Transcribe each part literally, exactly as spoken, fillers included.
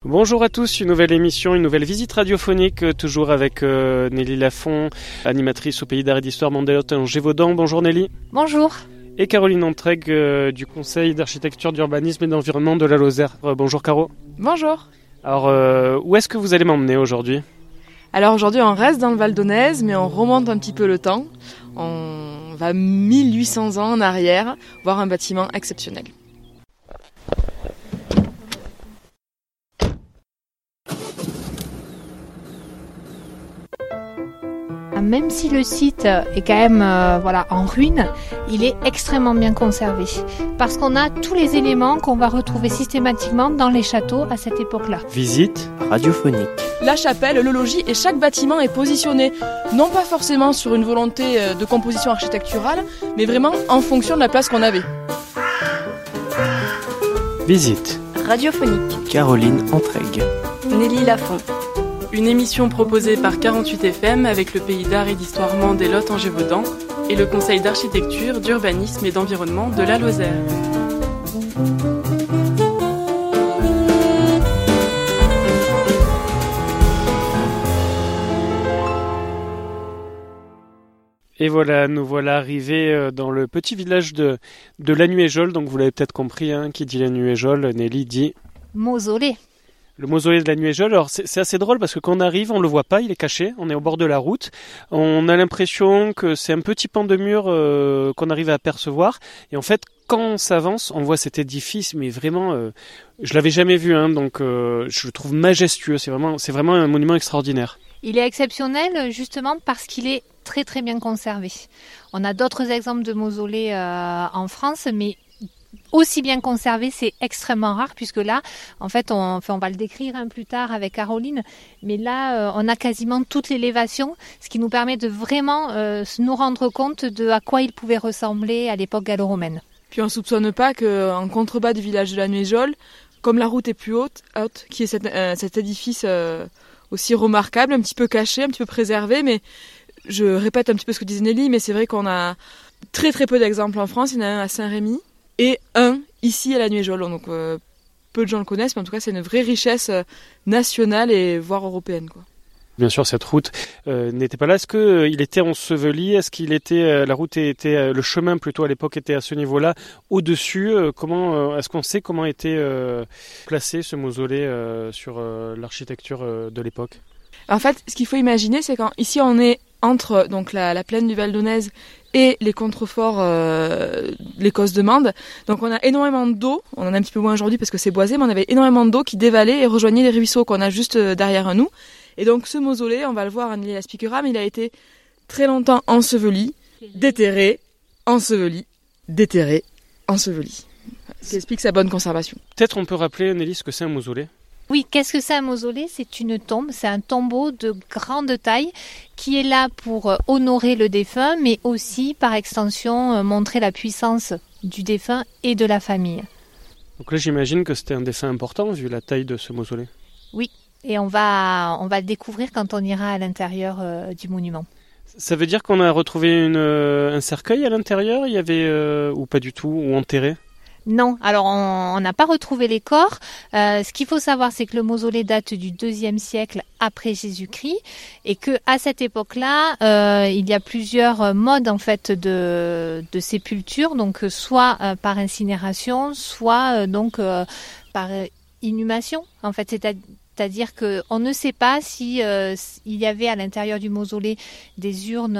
Bonjour à tous, une nouvelle émission, une nouvelle visite radiophonique, euh, toujours avec euh, Nelly Lafont, animatrice au Pays d'Art et d'Histoire Mondelotte en Gévaudan. Bonjour Nelly. Bonjour. Et Caroline Entregue euh, du Conseil d'architecture, d'urbanisme et d'environnement de la Lozère. Euh, bonjour Caro. Bonjour. Alors, euh, où est-ce que vous allez m'emmener aujourd'hui ? Alors aujourd'hui on reste dans le Val d'Aunaise, mais on remonte un petit peu le temps. On va mille huit cents ans en arrière, voir un bâtiment exceptionnel. Même si le site est quand même euh, voilà, en ruine, il est extrêmement bien conservé. Parce qu'on a tous les éléments qu'on va retrouver systématiquement dans les châteaux à cette époque-là. Visite radiophonique. La chapelle, le logis et chaque bâtiment est positionné, non pas forcément sur une volonté de composition architecturale, mais vraiment en fonction de la place qu'on avait. Visite radiophonique. Caroline Entregue. Nelly Lafont. Une émission proposée par quarante-huit F M avec le Pays d'Art et d'Histoire Mondelotte en Gévaudan et le Conseil d'architecture, d'urbanisme et d'environnement de la Lozère. Et voilà, nous voilà arrivés dans le petit village de, de La Nuéjole. Donc vous l'avez peut-être compris, hein, qui dit La Nuéjole, Nelly dit... Mausolée. Le mausolée de la Nuéjole. Alors c'est, c'est assez drôle parce que quand on arrive, on le voit pas, il est caché, on est au bord de la route. On a l'impression que c'est un petit pan de mur euh, qu'on arrive à apercevoir. Et en fait, quand on s'avance, on voit cet édifice, mais vraiment, euh, je l'avais jamais vu, hein, donc euh, je le trouve majestueux. C'est vraiment, c'est vraiment un monument extraordinaire. Il est exceptionnel justement parce qu'il est très très bien conservé. On a d'autres exemples de mausolées euh, en France, mais aussi bien conservé, c'est extrêmement rare puisque là, en fait, on, enfin, on va le décrire un plus tard avec Caroline, mais là, euh, on a quasiment toute l'élévation, ce qui nous permet de vraiment euh, nous rendre compte de à quoi il pouvait ressembler à l'époque gallo-romaine. Puis on ne soupçonne pas qu'en contrebas du village de la Nuéjole, comme la route est plus haute, haute qui est cet, euh, cet édifice euh, aussi remarquable, un petit peu caché, un petit peu préservé, mais je répète un petit peu ce que disait Nelly, mais c'est vrai qu'on a très très peu d'exemples en France. Il y en a un à Saint-Rémy et un ici à la Nuéjole. Donc euh, peu de gens le connaissent, mais en tout cas c'est une vraie richesse euh, nationale et voire européenne, quoi. Bien sûr, cette route euh, n'était pas là. Est-ce qu'il euh, était enseveli ? Est-ce qu'il était euh, la route était euh, le chemin plutôt à l'époque était à ce niveau-là, au-dessus euh, Comment euh, est-ce qu'on sait comment était euh, placé ce mausolée euh, sur euh, l'architecture euh, de l'époque ? En fait, ce qu'il faut imaginer, c'est qu'ici on est entre donc la, la plaine du Val d'Aunaise et les contreforts, euh, les Causses de Mende. Donc on a énormément d'eau, on en a un petit peu moins aujourd'hui parce que c'est boisé, mais on avait énormément d'eau qui dévalait et rejoignait les ruisseaux qu'on a juste derrière nous. Et donc ce mausolée, on va le voir, Nelly l'expliquera, mais il a été très longtemps enseveli, déterré, enseveli, déterré, enseveli. Ce qui explique sa bonne conservation. Peut-être on peut rappeler, Nelly, ce que c'est un mausolée ? Oui, qu'est-ce que c'est un mausolée ? C'est une tombe, c'est un tombeau de grande taille qui est là pour honorer le défunt, mais aussi, par extension, montrer la puissance du défunt et de la famille. Donc là, j'imagine que c'était un défunt important, vu la taille de ce mausolée. Oui, et on va, on va le découvrir quand on ira à l'intérieur euh, du monument. Ça veut dire qu'on a retrouvé une, euh, un cercueil à l'intérieur ? Il y avait, euh, ou pas du tout, ou enterré ? Non, alors on n'a pas retrouvé les corps. Euh, ce qu'il faut savoir, c'est que le mausolée date du deuxième siècle après Jésus-Christ et que à cette époque-là, euh, il y a plusieurs modes en fait de, de sépulture, donc soit euh, par incinération, soit euh, donc euh, par inhumation. En fait, c'est-à-dire C'est-à-dire qu'on ne sait pas si euh, il y avait à l'intérieur du mausolée des urnes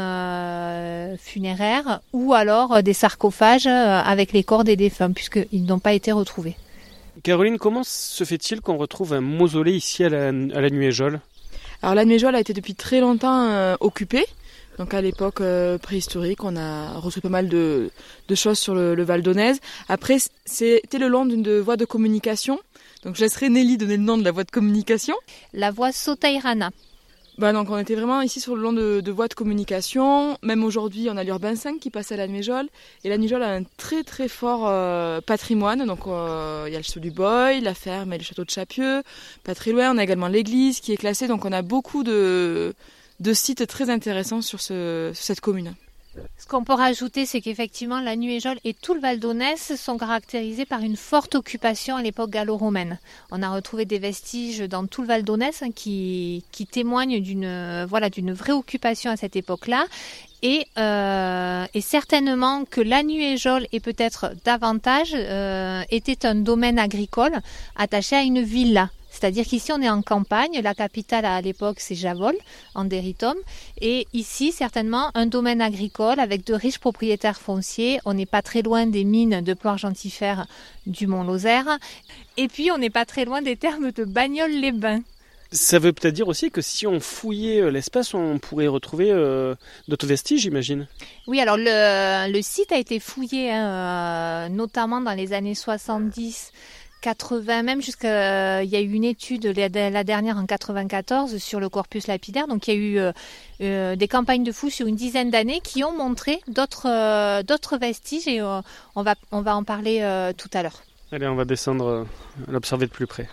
euh, funéraires ou alors euh, des sarcophages euh, avec les corps des défunts, puisqu'ils n'ont pas été retrouvés. Caroline, comment se fait-il qu'on retrouve un mausolée ici à la, à la Nuéjole ? Alors la Nuéjole a été depuis très longtemps euh, occupée. Donc à l'époque euh, préhistorique, on a retrouvé pas mal de, de choses sur le, le Val d'Aunaise. Après, c'était le long d'une voie de communication. Donc je laisserai Nelly donner le nom de la voie de communication. La voie Sotairana. Bah donc on était vraiment ici sur le long de, de voies de communication. Même aujourd'hui, on a l'Urbain cinq qui passe à la Nuéjole. Et la Nuéjole a un très très fort euh, patrimoine. Donc il euh, y a le château du Boy, la ferme et le château de Chapieux. Pas très loin, on a également l'église qui est classée. Donc on a beaucoup de, de sites très intéressants sur, ce, sur cette commune. Ce qu'on peut rajouter, c'est qu'effectivement, la Nuéjole et tout le Val d'Aunès sont caractérisés par une forte occupation à l'époque gallo-romaine. On a retrouvé des vestiges dans tout le Val d'Aunès hein, qui, qui témoignent d'une, voilà, d'une vraie occupation à cette époque-là. Et, euh, et certainement que la Nuéjole, et peut-être davantage, euh, était un domaine agricole attaché à une villa. C'est-à-dire qu'ici, on est en campagne. La capitale, à l'époque, c'est Javol, en Deritum. Et ici, certainement, un domaine agricole avec de riches propriétaires fonciers. On n'est pas très loin des mines de plomb argentifère du Mont-Lozère. Et puis, on n'est pas très loin des thermes de Bagnols-les-Bains. Ça veut peut-être dire aussi que si on fouillait l'espace, on pourrait retrouver euh, d'autres vestiges, j'imagine. Oui, alors le, le site a été fouillé, hein, euh, notamment dans les années soixante-dix, quatre-vingts, même jusqu'à... Il y a eu une étude, la, la dernière en quatre-vingt-quatorze, sur le corpus lapidaire. Donc il y a eu euh, euh, des campagnes de fouilles sur une dizaine d'années qui ont montré d'autres, euh, d'autres vestiges et euh, on, va, on va en parler euh, tout à l'heure. Allez, on va descendre, euh, l'observer de plus près.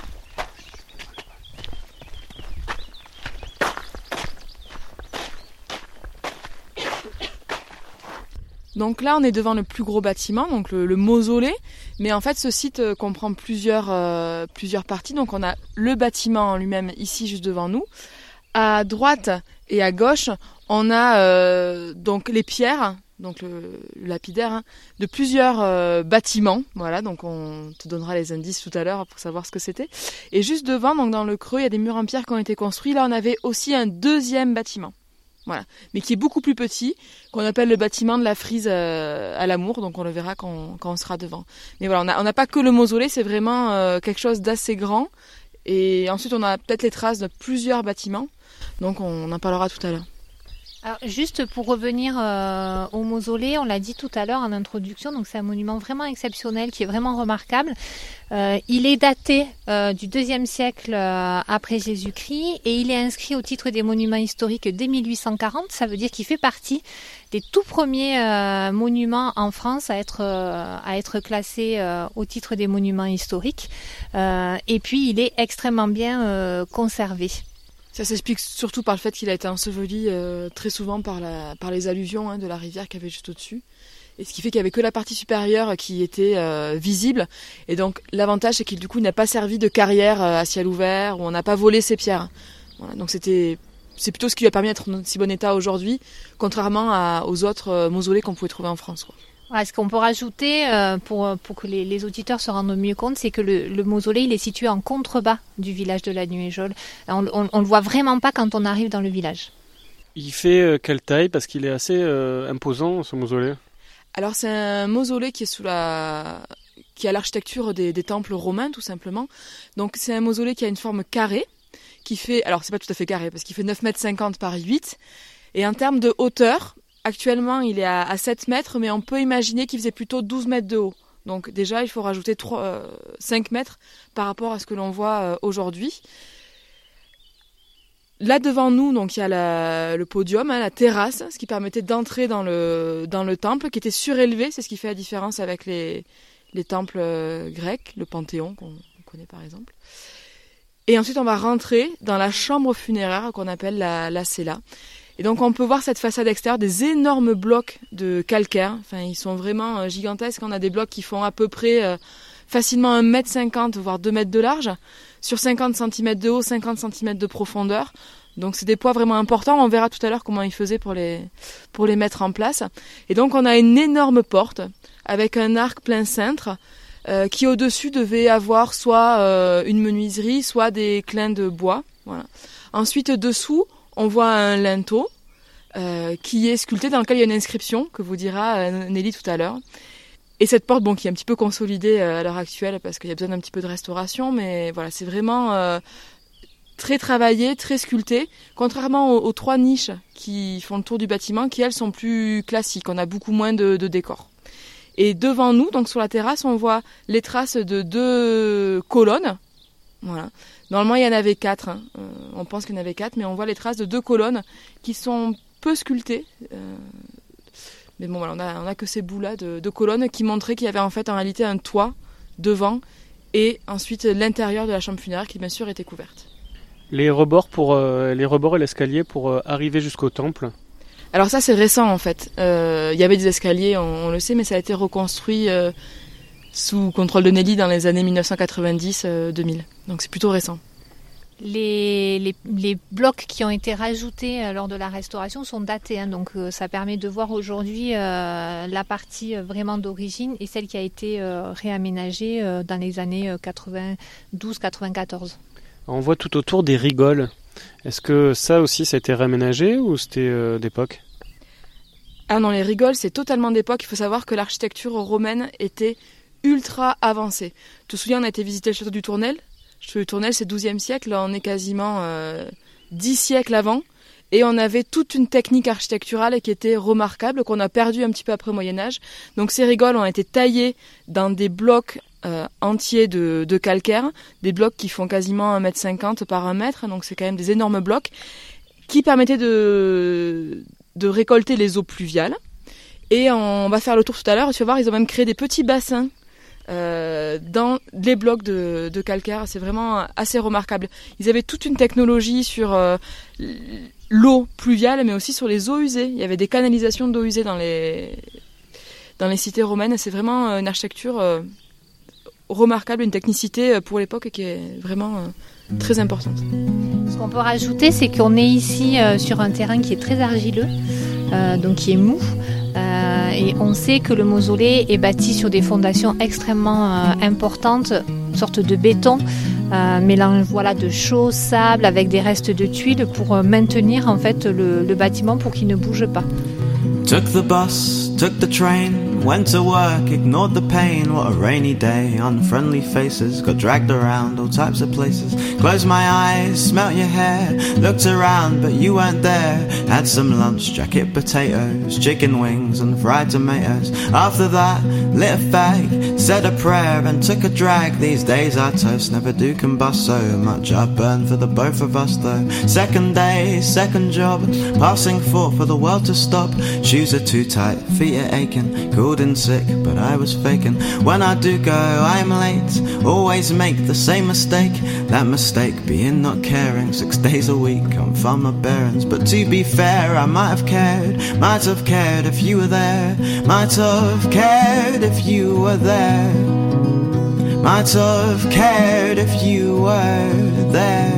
Donc là, on est devant le plus gros bâtiment, donc le, le mausolée. Mais en fait, ce site euh, comprend plusieurs, euh, plusieurs parties. Donc on a le bâtiment en lui-même ici, juste devant nous. À droite et à gauche, on a euh, donc les pierres, donc le, le lapidaire, hein, de plusieurs euh, bâtiments. Voilà, donc on te donnera les indices tout à l'heure pour savoir ce que c'était. Et juste devant, donc dans le creux, il y a des murs en pierre qui ont été construits. Là, on avait aussi un deuxième bâtiment. Voilà, mais qui est beaucoup plus petit, qu'on appelle le bâtiment de la frise euh, à l'amour, donc on le verra quand, quand on sera devant. Mais voilà, on n'a on n'a pas que le mausolée, c'est vraiment euh, quelque chose d'assez grand. Et ensuite, on a peut-être les traces de plusieurs bâtiments, donc on, on en parlera tout à l'heure. Alors, juste pour revenir euh, au mausolée, on l'a dit tout à l'heure en introduction, donc c'est un monument vraiment exceptionnel qui est vraiment remarquable. Euh, il est daté euh, du deuxième siècle euh, après Jésus-Christ et il est inscrit au titre des monuments historiques dès mille huit cent quarante. Ça veut dire qu'il fait partie des tout premiers euh, monuments en France à être euh, à être classés euh, au titre des monuments historiques. Euh, et puis il est extrêmement bien euh, conservé. Ça s'explique surtout par le fait qu'il a été enseveli euh, très souvent par, la, par les alluvions hein, de la rivière qui avait juste au-dessus. Et ce qui fait qu'il n'y avait que la partie supérieure qui était euh, visible. Et donc l'avantage, c'est qu'il du coup n'a pas servi de carrière euh, à ciel ouvert, où on n'a pas volé ses pierres. Voilà, donc c'était, c'est plutôt ce qui lui a permis d'être en si bon état aujourd'hui, contrairement à, aux autres euh, mausolées qu'on pouvait trouver en France, quoi. Ouais, ce qu'on peut rajouter euh, pour, pour que les, les auditeurs se rendent mieux compte, c'est que le, le mausolée il est situé en contrebas du village de la Nuéjole. On, on, on le voit vraiment pas quand on arrive dans le village. Il fait euh, quelle taille? Parce qu'il est assez euh, imposant, ce mausolée. Alors c'est un mausolée qui est sous la, qui a l'architecture des, des temples romains tout simplement. Donc c'est un mausolée qui a une forme carrée, qui fait, alors c'est pas tout à fait carré parce qu'il fait neuf mètres cinquante par huit, et en termes de hauteur. Actuellement, il est à, à sept mètres, mais on peut imaginer qu'il faisait plutôt douze mètres de haut. Donc déjà, il faut rajouter trois, euh, cinq mètres par rapport à ce que l'on voit euh, aujourd'hui. Là devant nous, donc il y a la, le podium, hein, la terrasse, ce qui permettait d'entrer dans le, dans le temple, qui était surélevé. C'est ce qui fait la différence avec les, les temples euh, grecs, le Panthéon qu'on connaît par exemple. Et ensuite, on va rentrer dans la chambre funéraire qu'on appelle la, la cella. Et donc on peut voir cette façade extérieure, des énormes blocs de calcaire. Enfin, ils sont vraiment euh, gigantesques. On a des blocs qui font à peu près euh, facilement un mètre cinquante, voire deux mètres de large, sur cinquante centimètres de haut, cinquante centimètres de profondeur. Donc c'est des poids vraiment importants. On verra tout à l'heure comment ils faisaient pour les, pour les mettre en place. Et donc on a une énorme porte avec un arc plein cintre euh, qui au-dessus devait avoir soit euh, une menuiserie, soit des clins de bois. Voilà. Ensuite dessous, on voit un linteau euh, qui est sculpté, dans lequel il y a une inscription que vous dira euh, Nelly tout à l'heure. Et cette porte, bon, qui est un petit peu consolidée euh, à l'heure actuelle parce qu'il y a besoin d'un petit peu de restauration, mais voilà, c'est vraiment euh, très travaillé, très sculpté, contrairement aux, aux trois niches qui font le tour du bâtiment, qui elles sont plus classiques. On a beaucoup moins de, de décors. Et devant nous, donc sur la terrasse, on voit les traces de deux colonnes. Voilà. Normalement, il y en avait quatre. Hein. Euh, on pense qu'il y en avait quatre, mais on voit les traces de deux colonnes qui sont peu sculptées. Euh, mais bon, voilà, on a, on a que ces bouts-là de, de colonnes qui montraient qu'il y avait en fait en réalité un toit devant et ensuite l'intérieur de la chambre funéraire qui bien sûr était couverte. Les rebords pour euh, les rebords et l'escalier pour euh, arriver jusqu'au temple. Alors ça c'est récent en fait. Euh, il y avait des escaliers, on, on le sait, mais ça a été reconstruit euh, sous contrôle de Nelly dans les années dix-neuf cent quatre-vingt-dix deux mille. Donc c'est plutôt récent. Les, les, les blocs qui ont été rajoutés euh, lors de la restauration sont datés, hein, donc euh, ça permet de voir aujourd'hui euh, la partie euh, vraiment d'origine et celle qui a été euh, réaménagée euh, dans les années euh, quatre-vingt-douze quatre-vingt-quatorze. On voit tout autour des rigoles. Est-ce que ça aussi ça a été réaménagé ou c'était euh, d'époque ? Ah non, les rigoles c'est totalement d'époque. Il faut savoir que l'architecture romaine était ultra avancée. Tu te souviens, on a été visiter le château du Tournelle. Le château du Tournelle, c'est douzième siècle, là on est quasiment euh, dix siècles avant. Et on avait toute une technique architecturale qui était remarquable, qu'on a perdu un petit peu après au Moyen-Âge. Donc ces rigoles ont été taillées dans des blocs euh, entiers de, de calcaire, des blocs qui font quasiment un mètre cinquante par un mètre, donc c'est quand même des énormes blocs, qui permettaient de, de récolter les eaux pluviales. Et on va faire le tour tout à l'heure, tu vas voir, ils ont même créé des petits bassins Euh, dans les blocs de, de calcaire. C'est vraiment assez remarquable. Ils avaient toute une technologie sur euh, l'eau pluviale, mais aussi sur les eaux usées. Il y avait des canalisations d'eau usée dans les, dans les cités romaines. C'est vraiment une architecture euh, remarquable, une technicité pour l'époque qui est vraiment euh, très importante. Ce qu'on peut rajouter, c'est qu'on est ici euh, sur un terrain qui est très argileux, euh, donc qui est mou. Euh, et on sait que le mausolée est bâti sur des fondations extrêmement euh, importantes, une sorte de béton, euh, mélange voilà, de chaux, sable avec des restes de tuiles pour euh, maintenir en fait le, le bâtiment pour qu'il ne bouge pas. Took the bus, took the train, went to work, ignored the pain. What a rainy day, unfriendly faces, got dragged around all types of places. Closed my eyes, smelt your hair, looked around but you weren't there. Had some lunch, jacket potatoes, chicken wings and fried tomatoes. After that, lit a fag, said a prayer and took a drag. These days our toast never do combust so much. I've burned for the both of us though. Second day, second job, passing thought for the world to stop. Shoes are too tight, feet are aching, cold and sick, but I was faking. When I do go, I'm late, always make the same mistake. That mistake being not caring, six days a week, I'm from my bearings. But to be fair, I might have cared, might have cared if you were there. Might have cared if you were there. Might have cared if you were there.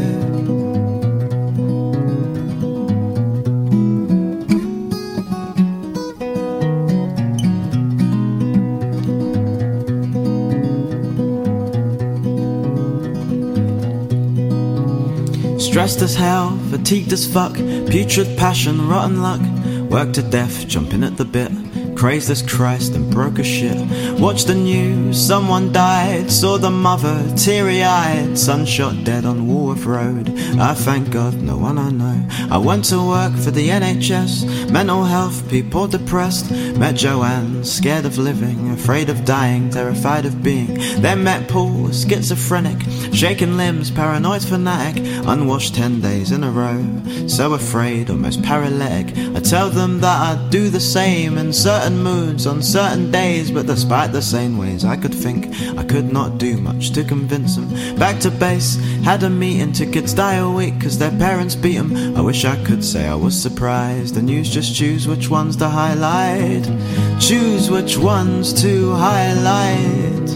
Stressed as hell, fatigued as fuck, putrid passion, rotten luck. Worked to death, jumping at the bit, crazed as Christ and broke as shit. Watched the news, someone died, saw the mother, teary-eyed, son shot dead on Woolworth Road. I thank God, no one I know. I went to work for the N H S, mental health, people depressed. Met Joanne, scared of living, afraid of dying, terrified of being. Then met Paul, schizophrenic, shaking limbs, paranoid fanatic. Unwashed ten days in a row, so afraid, almost paralytic. I tell them that I'd do the same in certain moods, on certain days. But despite the sane ways I could think, I could not do much to convince them. Back to base, had a meeting to kids die a week cause their parents beat them. I wish I could say I was surprised. The news just choose which ones to highlight. Choose which ones to highlight.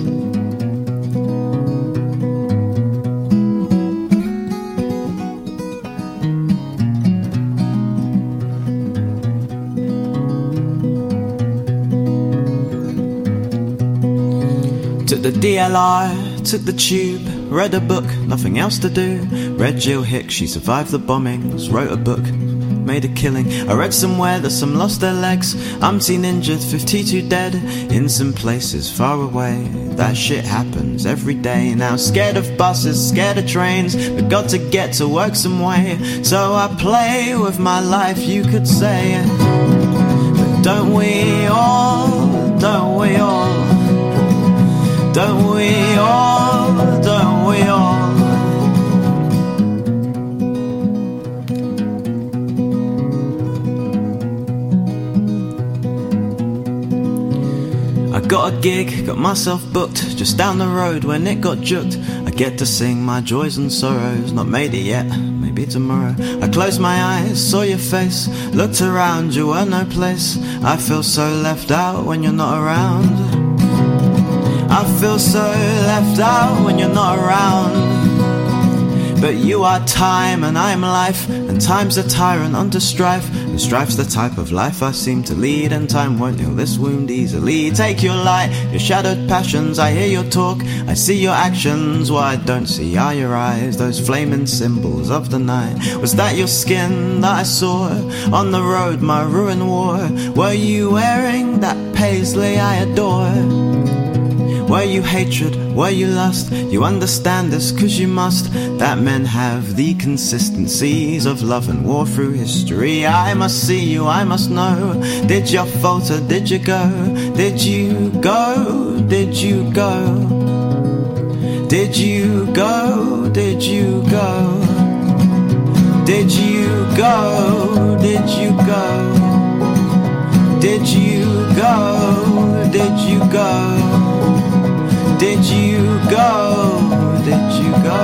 Took the D L R, took the tube, read a book, nothing else to do. Read Jill Hicks, she survived the bombings, wrote a book, made a killing. I read somewhere that some lost their legs, umpteen injured, fifty-two dead. In some places far away, that shit happens every day. Now scared of buses, scared of trains, but got to get to work some way. So I play with my life, you could say. But don't we all, don't we all, don't we all, don't we all? I got a gig, got myself booked just down the road when it got juked. I get to sing my joys and sorrows, not made it yet, maybe be tomorrow. I closed my eyes, saw your face, looked around, you were no place. I feel so left out when you're not around. I feel so left out when you're not around. But you are time and I'm life, and time's a tyrant unto strife, and strife's the type of life I seem to lead, and time won't heal this wound easily. Take your light, your shadowed passions, I hear your talk, I see your actions. What I don't see are your eyes, those flaming symbols of the night. Was that your skin that I saw on the road my ruin wore? Were you wearing that paisley I adore? Were you hatred? Were you lust? You understand this cause you must, that men have the consistencies of love and war through history. I must see you, I must know. Did you falter? Did you go? Did you go? Did you go? Did you go? Did you go? Did you go? Did you go? Did you go? Did you go? Did you go? Did you go?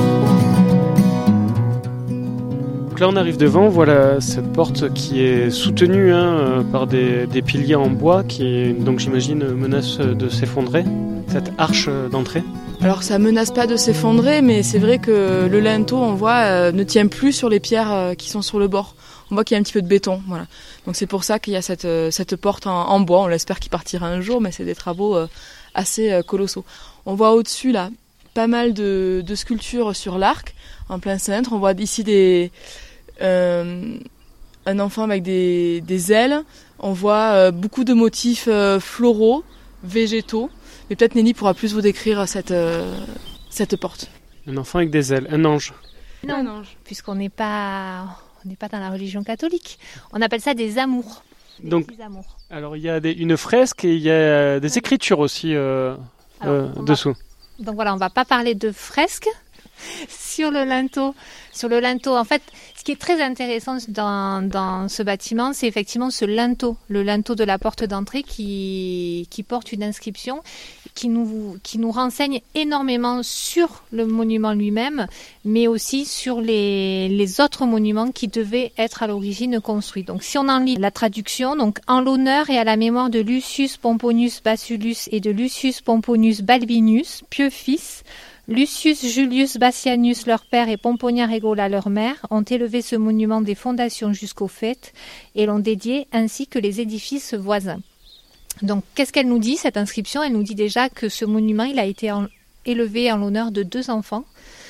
Donc là on arrive devant, voilà cette porte qui est soutenue hein, par des, des piliers en bois qui donc j'imagine menace de s'effondrer, cette arche d'entrée. Alors ça menace pas de s'effondrer, mais c'est vrai que le linteau, on voit, euh, ne tient plus sur les pierres euh, qui sont sur le bord. On voit qu'il y a un petit peu de béton, voilà. Donc c'est pour ça qu'il y a cette, euh, cette porte en, en bois. On l'espère qu'il partira un jour, mais c'est des travaux euh, assez euh, colossaux. On voit au-dessus là pas mal de, de sculptures sur l'arc, en plein cintre. On voit ici des, euh, un enfant avec des, des ailes. On voit euh, beaucoup de motifs euh, floraux, végétaux. Mais peut-être Nelly pourra plus vous décrire cette, euh, cette porte. Un enfant avec des ailes, un ange. Non, un ange. Puisqu'on n'est pas, on n'est pas dans la religion catholique. On appelle ça des amours. Des Donc, amours. Alors il y a des, une fresque et il y a des écritures aussi euh, alors, euh, dessous. Va, donc voilà, on ne va pas parler de fresques sur le linteau. Sur le linteau, en fait, ce qui est très intéressant dans, dans ce bâtiment, c'est effectivement ce linteau, le linteau de la porte d'entrée qui, qui porte une inscription qui nous, qui nous renseigne énormément sur le monument lui-même, mais aussi sur les, les autres monuments qui devaient être à l'origine construits. Donc si on en lit la traduction, donc en l'honneur et à la mémoire de Lucius Pomponius Basulus et de Lucius Pomponius Balbinus, pieux fils, Lucius Julius Bassianus, leur père, et Pomponia Regola, leur mère, ont élevé ce monument des fondations jusqu'aux fêtes et l'ont dédié ainsi que les édifices voisins. Donc, qu'est-ce qu'elle nous dit, cette inscription ? Elle nous dit déjà que ce monument, il a été en, élevé en l'honneur de deux enfants,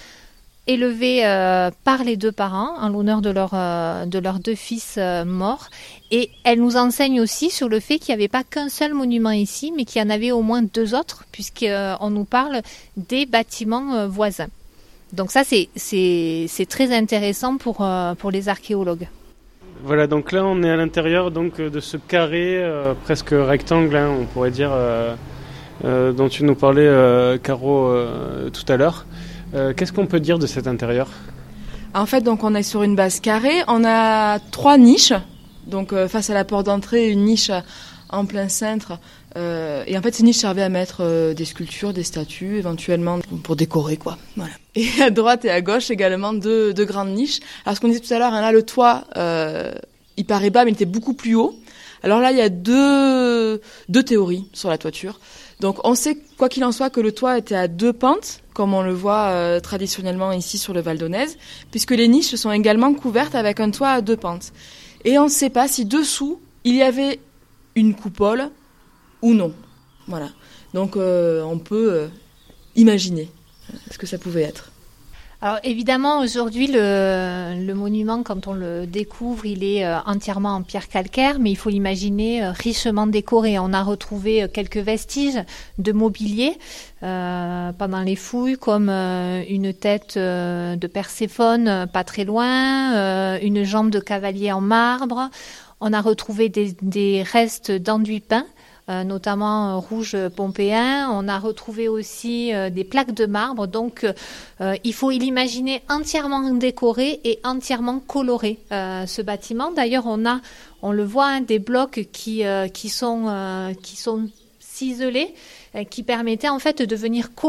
élevé euh, par les deux parents, en l'honneur de, leur, euh, de leurs deux fils euh, morts. Et elle nous enseigne aussi sur le fait qu'il n'y avait pas qu'un seul monument ici, mais qu'il y en avait au moins deux autres, puisqu'on euh, nous parle des bâtiments euh, voisins. Donc ça, c'est, c'est, c'est très intéressant pour, euh, pour les archéologues. Voilà, donc là on est à l'intérieur donc, de ce carré euh, presque rectangle, hein, on pourrait dire, euh, euh, dont tu nous parlais, euh, Caro, euh, tout à l'heure. Euh, qu'est-ce qu'on peut dire de cet intérieur ? En fait, donc on est sur une base carrée. On a trois niches. Donc euh, face à la porte d'entrée, une niche en plein cintre. Euh, et en fait, ces niches servaient à mettre euh, des sculptures, des statues, éventuellement pour décorer, quoi. Voilà. Et à droite et à gauche également deux, deux grandes niches. Alors ce qu'on disait tout à l'heure, hein, là le toit, euh, il paraît bas, mais il était beaucoup plus haut. Alors là, il y a deux, deux théories sur la toiture. Donc on sait, quoi qu'il en soit, que le toit était à deux pentes, comme on le voit euh, traditionnellement ici sur le Val d'Aunaise, puisque les niches sont également couvertes avec un toit à deux pentes. Et on ne sait pas si dessous, il y avait une coupole ou non. Voilà. Donc euh, on peut euh, imaginer ce que ça pouvait être. Alors évidemment, aujourd'hui, le, le monument, quand on le découvre, il est euh, entièrement en pierre calcaire, mais il faut l'imaginer euh, richement décoré. On a retrouvé euh, quelques vestiges de mobilier euh, pendant les fouilles, comme euh, une tête euh, de Perséphone euh, pas très loin, euh, une jambe de cavalier en marbre. On a retrouvé des, des restes d'enduit peint, Euh, notamment euh, rouge pompéen. On a retrouvé aussi euh, des plaques de marbre. Donc, euh, il faut l'imaginer entièrement décoré et entièrement coloré, euh, ce bâtiment. D'ailleurs, on a, on le voit, hein, des blocs qui, euh, qui sont, euh, qui sont ciselés, euh, qui permettaient en fait de venir coller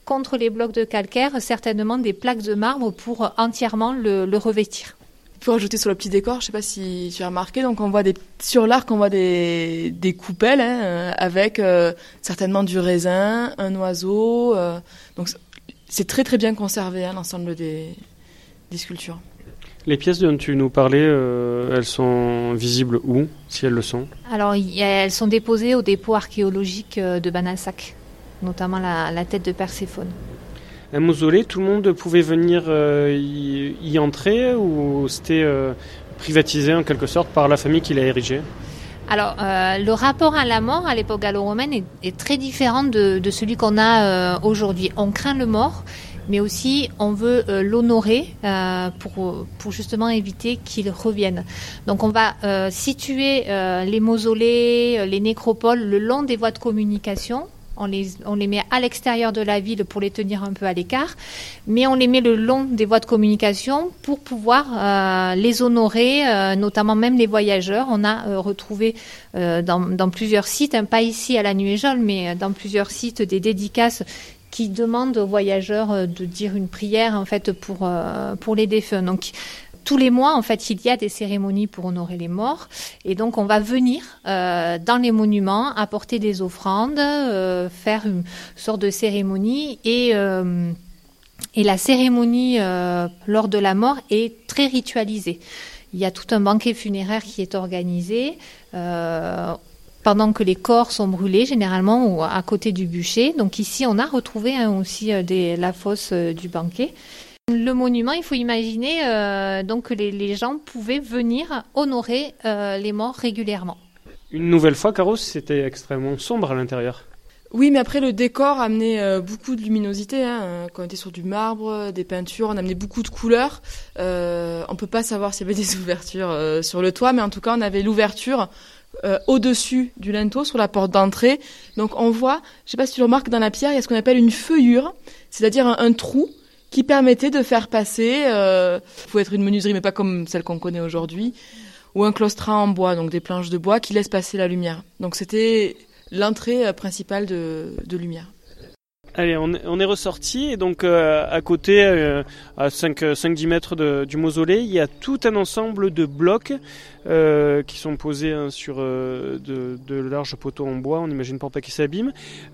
contre les blocs de calcaire, certainement des plaques de marbre pour entièrement le, le revêtir. Pour ajouter sur le petit décor, je ne sais pas si tu as remarqué, donc on voit des, sur l'arc, on voit des, des coupelles hein, avec euh, certainement du raisin, un oiseau. Euh, donc c'est très très bien conservé hein, l'ensemble des, des sculptures. Les pièces dont tu nous parlais, euh, elles sont visibles où, si elles le sont ? Alors, y a, elles sont déposées au dépôt archéologique de Banassac, notamment la, la tête de Perséphone. Un mausolée, tout le monde pouvait venir euh, y, y entrer ou c'était euh, privatisé en quelque sorte par la famille qui l'a érigé ? Alors, euh, le rapport à la mort à l'époque gallo-romaine est, est très différent de, de celui qu'on a euh, aujourd'hui. On craint le mort, mais aussi on veut euh, l'honorer euh, pour, pour justement éviter qu'il revienne. Donc on va euh, situer euh, les mausolées, les nécropoles le long des voies de communication. On les, on les met à l'extérieur de la ville pour les tenir un peu à l'écart, mais on les met le long des voies de communication pour pouvoir euh, les honorer, euh, notamment même les voyageurs. On a euh, retrouvé euh, dans, dans plusieurs sites, hein, pas ici à la Nuéjole, mais dans plusieurs sites des dédicaces qui demandent aux voyageurs de dire une prière en fait pour euh, pour les défunts. Donc tous les mois, en fait, il y a des cérémonies pour honorer les morts. Et donc, on va venir euh, dans les monuments, apporter des offrandes, euh, faire une sorte de cérémonie. Et, euh, et la cérémonie euh, lors de la mort est très ritualisée. Il y a tout un banquet funéraire qui est organisé euh, pendant que les corps sont brûlés, généralement ou à côté du bûcher. Donc ici, on a retrouvé hein, aussi euh, des, la fosse euh, du banquet. Le monument, il faut imaginer euh, donc que les, les gens pouvaient venir honorer euh, les morts régulièrement. Une nouvelle fois, Caro, c'était extrêmement sombre à l'intérieur. Oui, mais après le décor amenait euh, beaucoup de luminosité. Hein. Quand on était sur du marbre, des peintures, on amenait beaucoup de couleurs. Euh, on peut pas savoir s'il y avait des ouvertures euh, sur le toit, mais en tout cas, on avait l'ouverture euh, au-dessus du linteau, sur la porte d'entrée. Donc on voit, je sais pas si tu le remarques, dans la pierre, il y a ce qu'on appelle une feuillure, c'est-à-dire un, un trou qui permettait de faire passer, euh, pouvait être une menuiserie, mais pas comme celle qu'on connaît aujourd'hui, ou un claustrat en bois, donc des planches de bois qui laissent passer la lumière. Donc c'était l'entrée principale de, de lumière. Allez, on est, on est ressorti et donc euh, à côté, euh, à cinq à dix mètres de, du mausolée, il y a tout un ensemble de blocs euh, qui sont posés hein, sur euh, de, de larges poteaux en bois, on imagine pour pas qu'ils s'abîment.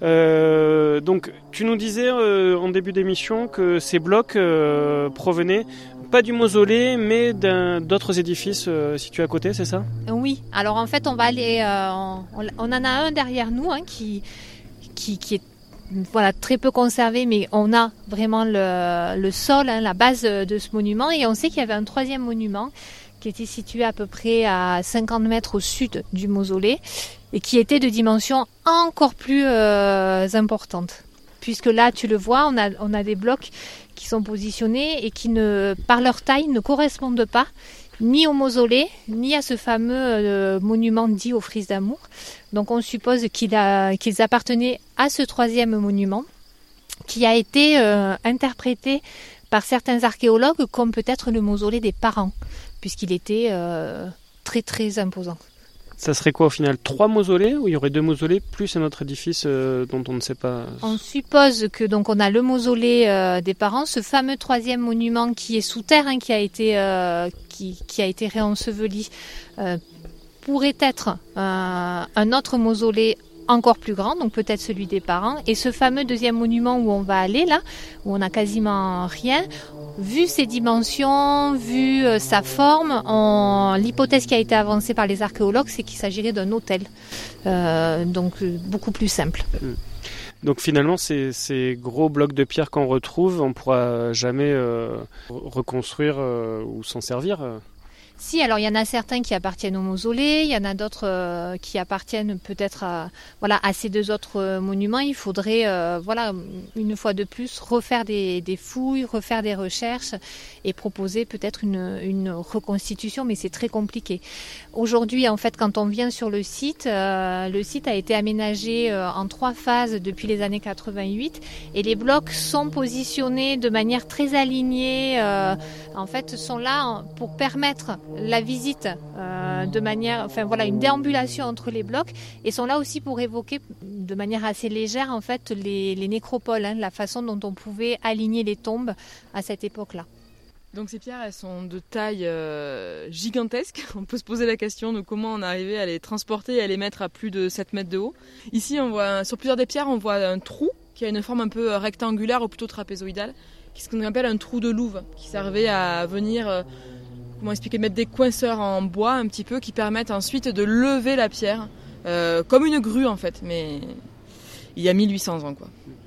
Euh, donc tu nous disais euh, en début d'émission que ces blocs euh, provenaient pas du mausolée mais d'un, d'autres édifices euh, situés à côté, c'est ça ? Oui, alors en fait on va aller, euh, on, on en a un derrière nous hein, qui, qui, qui est voilà, très peu conservé, mais on a vraiment le, le sol, hein, la base de ce monument. Et on sait qu'il y avait un troisième monument qui était situé à peu près à cinquante mètres au sud du mausolée et qui était de dimension encore plus euh, importante. Puisque là, tu le vois, on a, on a des blocs qui sont positionnés et qui, ne, par leur taille, ne correspondent pas ni au mausolée, ni à ce fameux euh, monument dit aux frises d'amour. Donc on suppose qu'il a, qu'ils appartenaient à ce troisième monument qui a été euh, interprété par certains archéologues comme peut-être le mausolée des parents, puisqu'il était euh, très très imposant. Ça serait quoi au final ? Trois mausolées ou il y aurait deux mausolées plus un autre édifice euh, dont on ne sait pas ? On suppose que donc on a le mausolée euh, des parents, ce fameux troisième monument qui est sous terre, hein, qui a été euh, qui, qui a été réenseveli, euh, pourrait être euh, un autre mausolée encore plus grand, donc peut-être celui des parents. Et ce fameux deuxième monument où on va aller là, où on n'a quasiment rien. Vu ses dimensions, vu euh, sa forme, on... l'hypothèse qui a été avancée par les archéologues, c'est qu'il s'agirait d'un hôtel, euh, donc euh, beaucoup plus simple. Donc finalement, ces, ces gros blocs de pierre qu'on retrouve, on ne pourra jamais euh, reconstruire euh, ou s'en servir euh. Si, alors il y en a certains qui appartiennent au mausolée, il y en a d'autres euh, qui appartiennent peut-être à, voilà, à ces deux autres euh, monuments. Il faudrait, euh, voilà, une fois de plus, refaire des, des fouilles, refaire des recherches et proposer peut-être une, une reconstitution, mais c'est très compliqué. Aujourd'hui, en fait, quand on vient sur le site, euh, le site a été aménagé euh, en trois phases depuis les années quatre-vingt-huit et les blocs sont positionnés de manière très alignée, euh, en fait, sont là pour permettre la visite euh, de manière, enfin voilà, une déambulation entre les blocs et sont là aussi pour évoquer de manière assez légère en fait les, les nécropoles, hein, la façon dont on pouvait aligner les tombes à cette époque-là. Donc ces pierres, elles sont de taille euh, gigantesque. On peut se poser la question de comment on est arrivé à les transporter et à les mettre à plus de sept mètres de haut. Ici, on voit, sur plusieurs des pierres, on voit un trou qui a une forme un peu rectangulaire ou plutôt trapézoïdale, qui est ce qu'on appelle un trou de louve, qui servait à venir, euh, comment expliquer, mettre des coinceurs en bois un petit peu, qui permettent ensuite de lever la pierre, euh, comme une grue en fait, mais il y a mille huit cents ans quoi.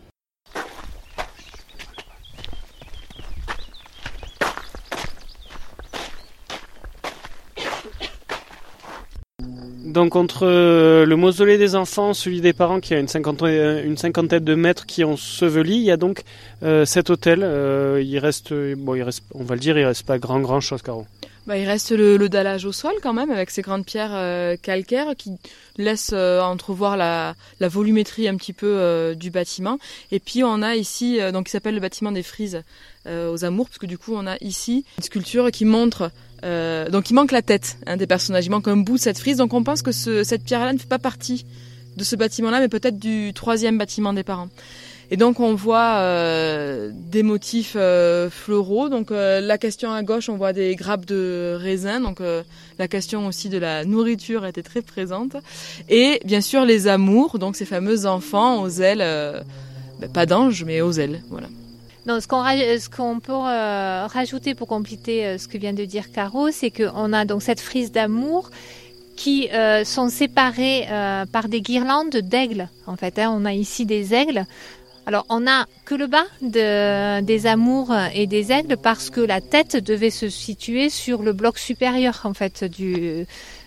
Donc entre le mausolée des enfants, celui des parents qui a une cinquantaine, une cinquantaine de mètres qui est enseveli, il y a donc euh, cet hôtel. Euh, il reste, bon, il reste, on va le dire, il reste pas grand grand chose, Caro. Bah, il reste le, le dallage au sol quand même, avec ces grandes pierres euh, calcaires qui laissent euh, entrevoir la, la volumétrie un petit peu euh, du bâtiment. Et puis on a ici, euh, donc qui s'appelle le bâtiment des Frises euh, aux Amours, parce que du coup on a ici une sculpture qui montre, euh, donc il manque la tête hein, des personnages, il manque un bout de cette frise. Donc on pense que ce, cette pierre-là ne fait pas partie de ce bâtiment-là, mais peut-être du troisième bâtiment des parents. Et donc on voit euh, des motifs euh, floraux. Donc euh, la question à gauche, on voit des grappes de raisin. Donc euh, la question aussi de la nourriture était très présente. Et bien sûr les amours, donc ces fameux enfants aux ailes, euh, ben, pas d'anges mais aux ailes, voilà. Non, ce qu'on, ce qu'on peut euh, rajouter pour compléter euh, ce que vient de dire Caro, c'est qu'on a donc cette frise d'amour qui euh, sont séparées euh, par des guirlandes d'aigles. En fait, hein, on a ici des aigles. Alors, on n'a que le bas de, des amours et des aigles parce que la tête devait se situer sur le bloc supérieur en fait du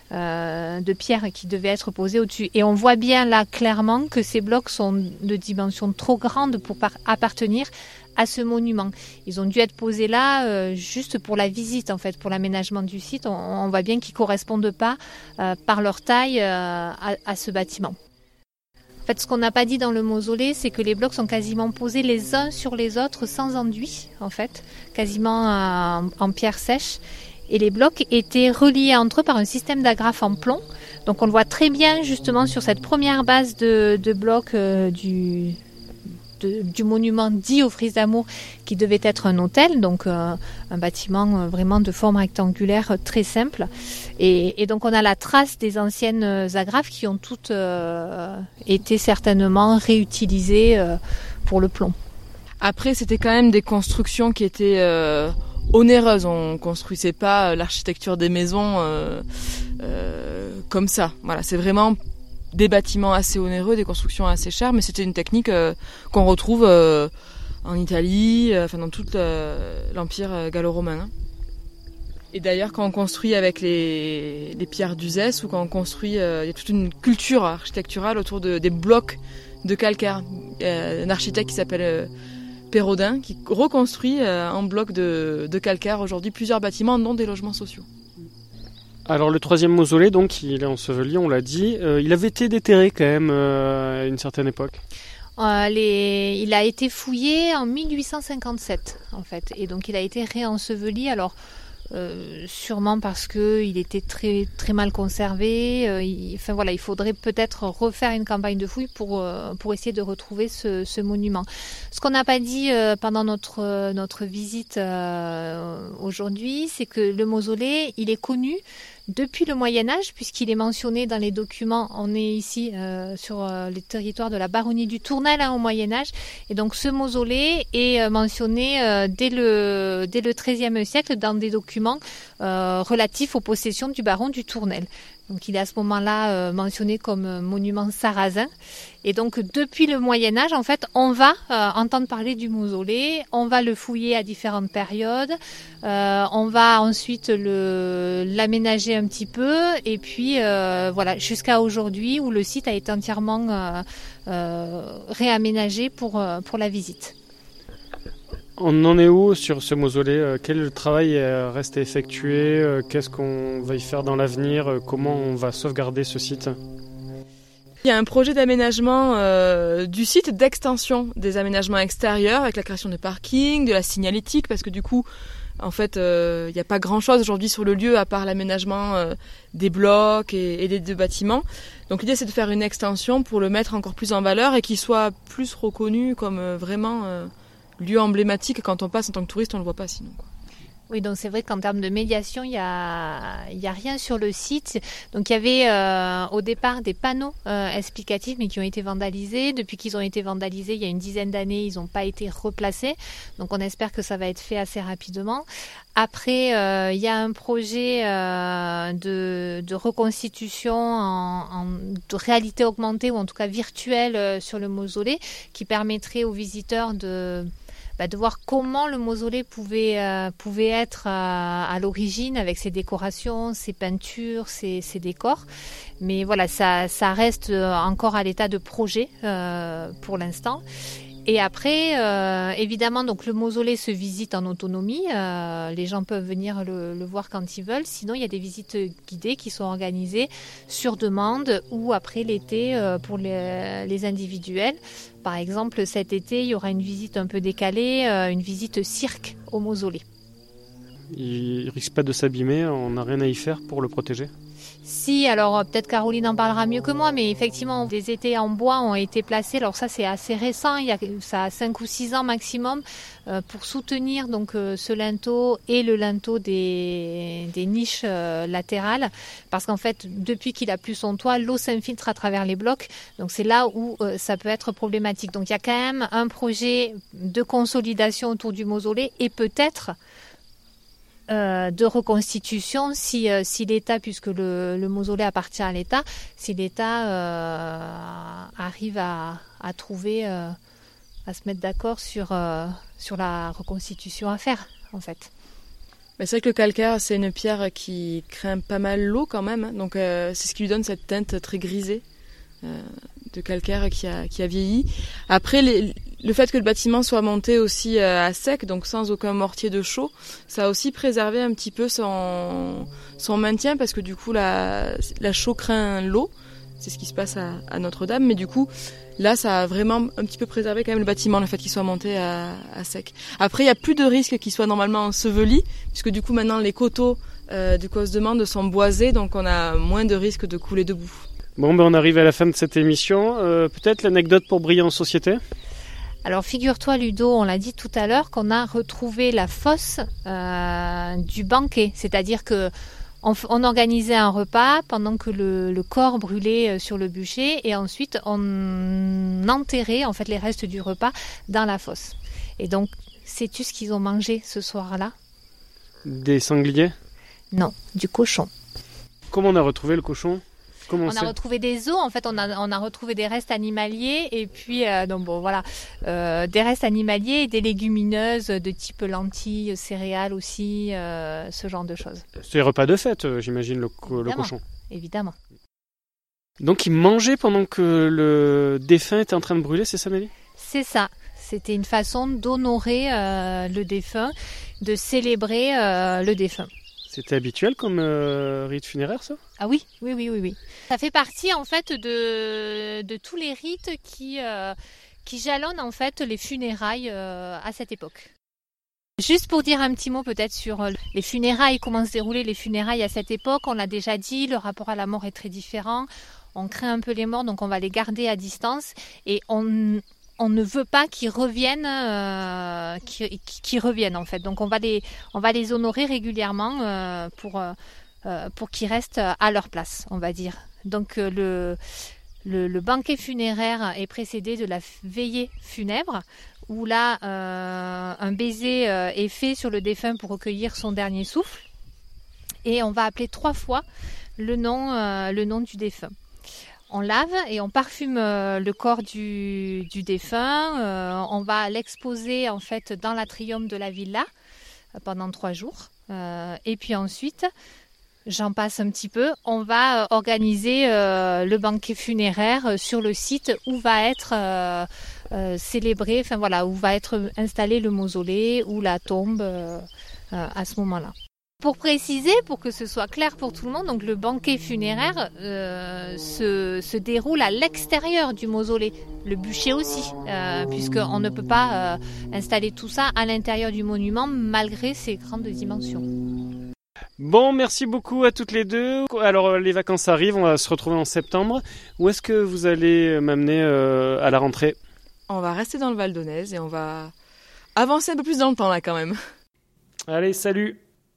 euh, de pierre qui devait être posé au-dessus. Et on voit bien là clairement que ces blocs sont de dimensions trop grandes pour par- appartenir à ce monument. Ils ont dû être posés là euh, juste pour la visite en fait, pour l'aménagement du site. On, on voit bien qu'ils correspondent pas euh, par leur taille euh, à, à ce bâtiment. En fait, ce qu'on n'a pas dit dans le mausolée, c'est que les blocs sont quasiment posés les uns sur les autres sans enduit, en fait, quasiment en, en pierre sèche. Et les blocs étaient reliés entre eux par un système d'agrafe en plomb. Donc on le voit très bien justement sur cette première base de, de blocs euh, du, de, du monument dit aux Frises d'Amour, qui devait être un hôtel, donc euh, un bâtiment euh, vraiment de forme rectangulaire euh, très simple. Et, et donc on a la trace des anciennes agrafes qui ont toutes euh, été certainement réutilisées euh, pour le plomb. Après, c'était quand même des constructions qui étaient euh, onéreuses. On construisait pas l'architecture des maisons euh, euh, comme ça. Voilà, c'est vraiment des bâtiments assez onéreux, des constructions assez chères, mais c'était une technique euh, qu'on retrouve euh, en Italie, euh, enfin dans tout euh, l'empire gallo-romain. Hein. Et d'ailleurs, quand on construit avec les, les pierres d'Uzès ou quand on construit, euh, il y a toute une culture architecturale autour de, des blocs de calcaire. Il y a un architecte qui s'appelle euh, Pérodin qui reconstruit euh, en blocs de, de calcaire aujourd'hui plusieurs bâtiments, dont des logements sociaux. Alors le troisième mausolée, donc, il est enseveli, on l'a dit. Euh, il avait été déterré quand même euh, à une certaine époque. Euh, les... Il a été fouillé en mille huit cent cinquante-sept, en fait. Et donc il a été réenseveli. Alors, Euh, sûrement parce que il était très très mal conservé. Euh, il, enfin voilà, il faudrait peut-être refaire une campagne de fouilles pour euh, pour essayer de retrouver ce, ce monument. Ce qu'on n'a pas dit euh, pendant notre notre visite euh, aujourd'hui, c'est que le mausolée, il est connu depuis le Moyen-Âge, puisqu'il est mentionné dans les documents. On est ici euh, sur euh, les territoires de la baronnie du Tournel hein, au Moyen-Âge. Et donc ce mausolée est euh, mentionné euh, dès le dès le treizième siècle dans des documents euh, relatifs aux possessions du baron du Tournel. Donc il est à ce moment-là euh, mentionné comme monument sarrasin. Et donc depuis le Moyen-Âge, en fait, on va euh, entendre parler du mausolée, on va le fouiller à différentes périodes, euh, on va ensuite le l'aménager un petit peu, et puis euh, voilà, jusqu'à aujourd'hui où le site a été entièrement euh, euh, réaménagé pour euh, pour la visite. On en est où sur ce mausolée ? Quel travail reste à effectuer ? Qu'est-ce qu'on va y faire dans l'avenir ? Comment on va sauvegarder ce site ? Il y a un projet d'aménagement euh, du site, d'extension des aménagements extérieurs, avec la création de parking, de la signalétique, parce que du coup, en fait, il euh, n'y a pas grand-chose aujourd'hui sur le lieu à part l'aménagement euh, des blocs et, et des deux bâtiments. Donc l'idée, c'est de faire une extension pour le mettre encore plus en valeur et qu'il soit plus reconnu comme euh, vraiment euh, lieu emblématique. Quand on passe en tant que touriste, on ne le voit pas sinon, quoi. Oui, donc c'est vrai qu'en termes de médiation, il y a, il y a rien sur le site. Donc il y avait euh, au départ des panneaux euh, explicatifs, mais qui ont été vandalisés. Depuis qu'ils ont été vandalisés, il y a une dizaine d'années, ils n'ont pas été replacés. Donc on espère que ça va être fait assez rapidement. Après, euh, il y a un projet euh, de, de reconstitution en, en de réalité augmentée ou en tout cas virtuelle euh, sur le mausolée, qui permettrait aux visiteurs de de voir comment le mausolée pouvait, euh, pouvait être à, à l'origine avec ses décorations, ses peintures, ses, ses décors. Mais voilà, ça, ça reste encore à l'état de projet euh, pour l'instant. Et après, euh, évidemment, donc le mausolée se visite en autonomie. Euh, les gens peuvent venir le, le voir quand ils veulent. Sinon, il y a des visites guidées qui sont organisées sur demande ou après l'été euh, pour les, les individuels. Par exemple, cet été, il y aura une visite un peu décalée, euh, une visite cirque au mausolée. Il ne risque pas de s'abîmer, on n'a rien à y faire pour le protéger ? Si, alors peut-être Caroline en parlera mieux que moi, mais effectivement, des étés en bois ont été placés. Alors ça, c'est assez récent, il y a ça a cinq ou six ans maximum, euh, pour soutenir donc euh, ce linteau et le linteau des, des niches euh, latérales. Parce qu'en fait, depuis qu'il a plus son toit, l'eau s'infiltre à travers les blocs. Donc c'est là où euh, ça peut être problématique. Donc il y a quand même un projet de consolidation autour du mausolée et peut-être Euh, de reconstitution si, euh, si l'État, puisque le, le mausolée appartient à l'État, si l'État euh, arrive à, à trouver, euh, à se mettre d'accord sur, euh, sur la reconstitution à faire, en fait. Mais c'est vrai que le calcaire, c'est une pierre qui craint pas mal l'eau quand même, donc euh, c'est ce qui lui donne cette teinte très grisée euh, de calcaire qui a, qui a vieilli. Après, les, le fait que le bâtiment soit monté aussi euh, à sec, donc sans aucun mortier de chaux, ça a aussi préservé un petit peu son, son maintien, parce que du coup la, la chaux craint l'eau, c'est ce qui se passe à, à Notre-Dame, mais du coup là ça a vraiment un petit peu préservé quand même le bâtiment, le fait qu'il soit monté à, à sec. Après il n'y a plus de risque qu'il soit normalement enseveli, puisque du coup maintenant les coteaux euh, du Cosdemande sont boisés, donc on a moins de risque de couler debout. Bon, ben on arrive à la fin de cette émission. Euh, peut-être l'anecdote pour briller en société ? Alors figure-toi Ludo, on l'a dit tout à l'heure, qu'on a retrouvé la fosse euh, du banquet, c'est-à-dire que on, on organisait un repas pendant que le, le corps brûlait sur le bûcher et ensuite on enterrait en fait les restes du repas dans la fosse. Et donc, sais-tu ce qu'ils ont mangé ce soir-là ? Des sangliers ? Non, du cochon. Comment on a retrouvé le cochon ? Comment on c'est ? a retrouvé des os, en fait, on a, on a retrouvé des restes animaliers et puis, euh, donc bon, voilà, euh, des restes animaliers et des légumineuses de type lentilles, céréales aussi, euh, ce genre de choses. C'est repas de fête, j'imagine, le, le cochon. Évidemment. Donc il mangeait pendant que le défunt était en train de brûler, c'est ça, Nelly ? C'est ça. C'était une façon d'honorer euh, le défunt, de célébrer euh, le défunt. C'était habituel comme euh, rite funéraire, ça ? Ah oui, oui, oui, oui, oui. Ça fait partie en fait de, de tous les rites qui, euh, qui jalonnent en fait les funérailles euh, à cette époque. Juste pour dire un petit mot peut-être sur les funérailles, comment se déroulaient les funérailles à cette époque. On l'a déjà dit, le rapport à la mort est très différent. On craint un peu les morts, donc on va les garder à distance et on... on ne veut pas qu'ils reviennent, euh, qu'ils, qu'ils reviennent en fait. Donc on va les, on va les honorer régulièrement euh, pour, euh, pour qu'ils restent à leur place, on va dire. Donc euh, le, le, le banquet funéraire est précédé de la veillée funèbre, où là euh, un baiser euh, est fait sur le défunt pour recueillir son dernier souffle, et on va appeler trois fois le nom, euh, le nom du défunt. On lave et on parfume euh, le corps du, du défunt. Euh, on va l'exposer en fait dans l'atrium de la villa euh, pendant trois jours. Euh, et puis ensuite, j'en passe un petit peu, on va euh, organiser euh, le banquet funéraire euh, sur le site où va être euh, euh, célébré, enfin voilà, où va être installé le mausolée ou la tombe euh, euh, à ce moment-là. Pour préciser, pour que ce soit clair pour tout le monde, donc le banquet funéraire euh, se, se déroule à l'extérieur du mausolée. Le bûcher aussi, euh, puisqu'on ne peut pas euh, installer tout ça à l'intérieur du monument malgré ses grandes dimensions. Bon, merci beaucoup à toutes les deux. Alors les vacances arrivent, on va se retrouver en septembre. Où est-ce que vous allez m'amener euh, à la rentrée ? On va rester dans le Val d'Aunaise et on va avancer un peu plus dans le temps là quand même. Allez, salut!